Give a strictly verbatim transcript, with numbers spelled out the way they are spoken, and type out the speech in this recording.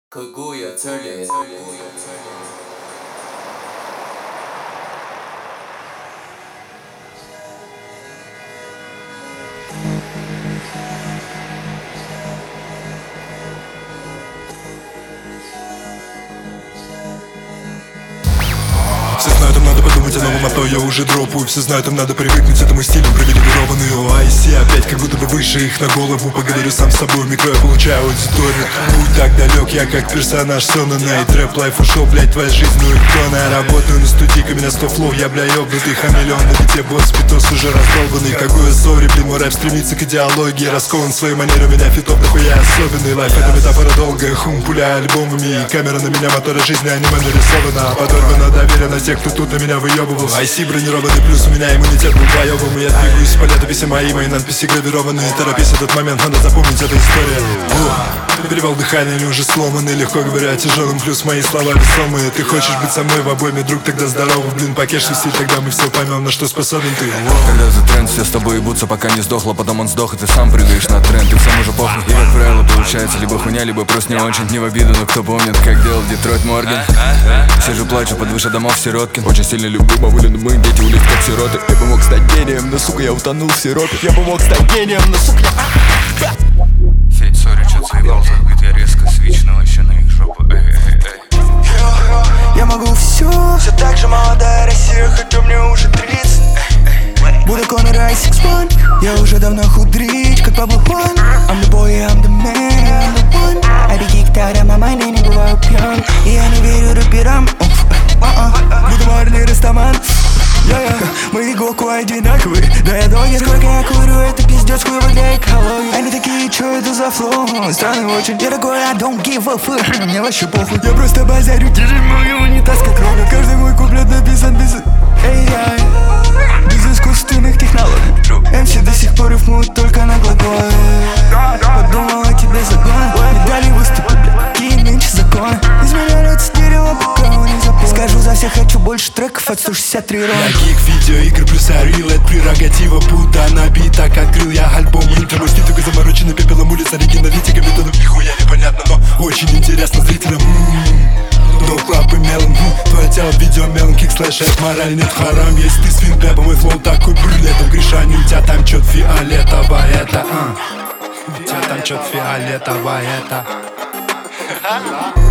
그구여 틀린 Все знают, им надо подумать о новом, а то я уже дропаю. Все знают, им надо привыкнуть к этому стилю. Привилегированные оайси, опять как будто бы выше их на голову. Поговорю сам с собой, в микро я получаю аудиторию. Путь так далек, я как персонаж Сона Найт. Рэп лайф ушел, блять, твоя жизнь, ну и кто? Я работаю на студии, ко меня сто флоу, я, бля, ёбнутый хамелеон. На бите босс, питос уже раздолбанный. Какой сори, блин, мой рэп стремится к идеологии. Раскован в своей манере, у меня фитов нахуя особенный. Лайф это метафора долгая, хум, пуля альбомами. И камера на меня, мотора жизни, аниме нарисована. Подорвано доверие на тех, кто тут на меня выебывал. Ай си бронированный, плюс у меня иммунитет был боевым. И я двигаюсь по летописи мои, мои надписи гравированные. Торопись этот момент, надо запомнить эту историю. Ух, перевал дыхания, они уже сломаны. Легко говоря, тяжелым, плюс мои слова весомые. Ты хочешь быть со мной в обойме, друг, тогда здорово. Блин, покеш висит, тогда мы все поймем, на что способен ты. Когда за тренд, все с тобой ебутся, пока не сдохло. Потом он сдох, и ты сам прыгаешь на тренд. И всем уже похуй, и как правило получается либо хуйня, либо просто не очень. Не в обиду, но кто помнит, как делал Детройт Морген. Сижу, плачу под выше домов Сироткин. Очень сильно люблю бабулю, но мы дети улиц как сироты. Я бы мог стать гением, но сука, я утонул в сиропе. Я бы мог стать гением, но сука, я... Федь, сори, чё-то заебал, забыт я резко. Свич, вообще на их жопу, эй, эй, эй. Я могу все, все так же молодая Россия, хотя мне уже тридцать. Буду Конор Айсикс Ван, я уже давно худрить, как Пабло Хуан. I'm the boy, I'm the man, I'm the one. I be geeked out of my mind, я не бываю пьян. И я не верю рэперам, буду морный растаман. Yeah, мы иголку одинаковые, да я догер. Сколько я курю, это пиздец, хуево для экологии. Они такие, чё это за флоу? Странный очень. Я такой, I don't give a fuck, мне вообще похуй. Я просто базарю, держи мой унитаз как ровно. Каждый мой куплет написан без эй ай, без искусственных технологий. эм си до сих пор рифмуют только на глаголе. Подумал о тебе загон, не дали выступить, бля, какие нынче законы. Изменяется дерево, пока он не запомнил. Скажу за всех, хочу больше треков от сто шестьдесят три ровно. Я гик, видеоигр плюс Арил, это прерогатива Будда на битах. Открыл я альбом интро, мой стиль только замороченный пепелом улиц. Оригиналитика методов нихуя непонятно, но очень интересно зрителям. Дол клаб и мелом, твое тело видео мелом, кик слэш, это мораль, нет харам. Есть ты свин дэпа, мой флоу такой брюлетом. Гришани, у тебя там чё-то фиолетово, это а. У тебя там чё-то фиолетово, это